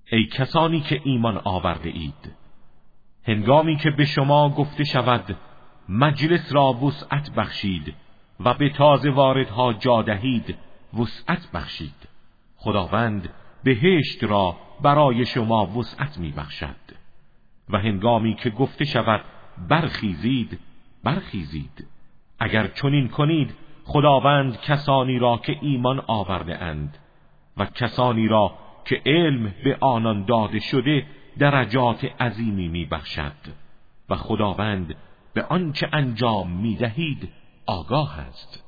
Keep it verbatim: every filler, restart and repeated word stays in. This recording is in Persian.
ای کسانی که ایمان آورده اید، هنگامی که به شما گفته شود مجلس را وسعت بخشید و به تازه واردها جا دهید وسعت بخشید، خداوند بهشت را برای شما وسعت می بخشد. و هنگامی که گفته شود برخیزید برخیزید، اگر چنین کنید خداوند کسانی را که ایمان آورده اند و کسانی را که علم به آنان داده شده درجات عظیمی می بخشد و خداوند به آنچه انجام می دهید آگاه است.